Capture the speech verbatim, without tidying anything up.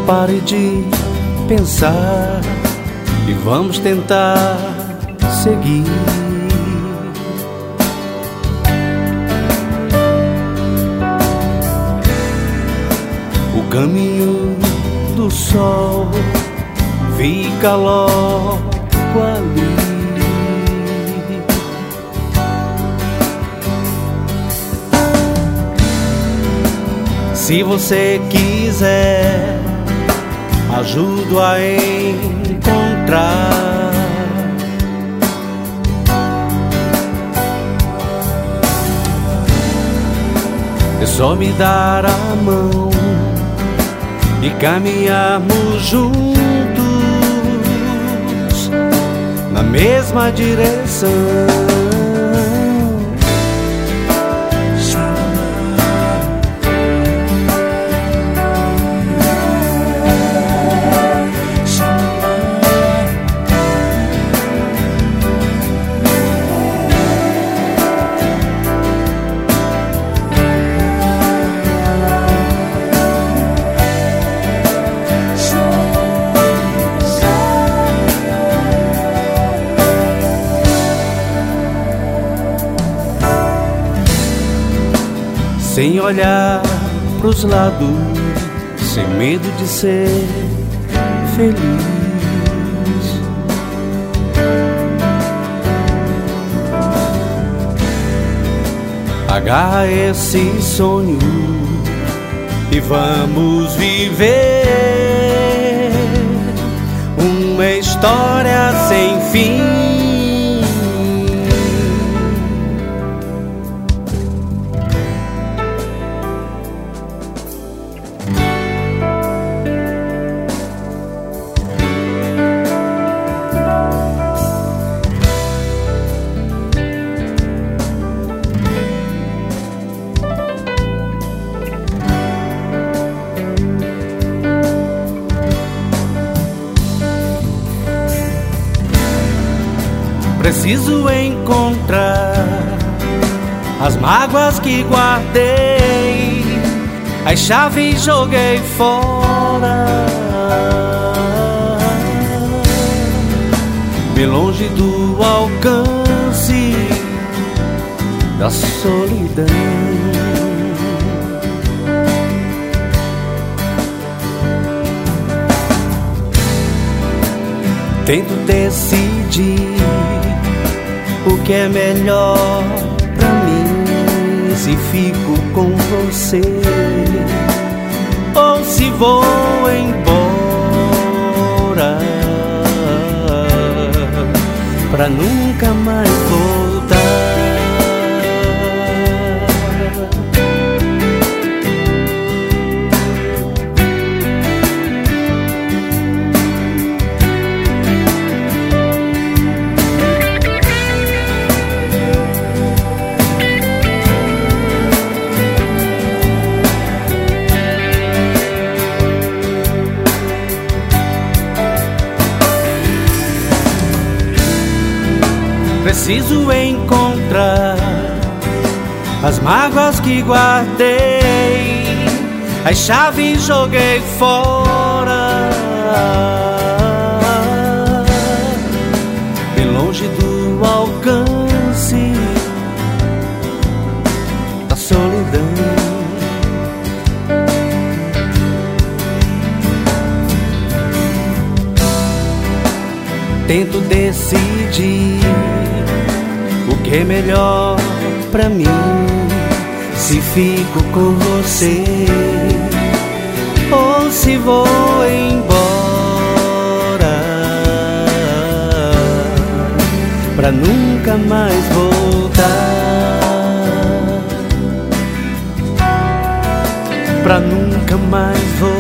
pare de pensar e vamos tentar seguir. O caminho do sol fica logo ali. Se você quiser, ajudo a encontrar. É só me dar a mão e caminharmos juntos na mesma direção. Sem olhar pros lados, sem medo de ser feliz. Agarra esse sonho e vamos viver uma história sem fim. Preciso encontrar as mágoas que guardei, as chaves joguei fora, bem longe do alcance da solidão. Tento decidir o que é melhor pra mim, se fico com você ou se vou embora pra nunca mais voltar. Preciso encontrar as mágoas que guardei, as chaves joguei fora, bem longe do alcance da solidão. Tento decidir o que é melhor pra mim, se fico com você ou se vou embora pra nunca mais voltar, pra nunca mais voltar.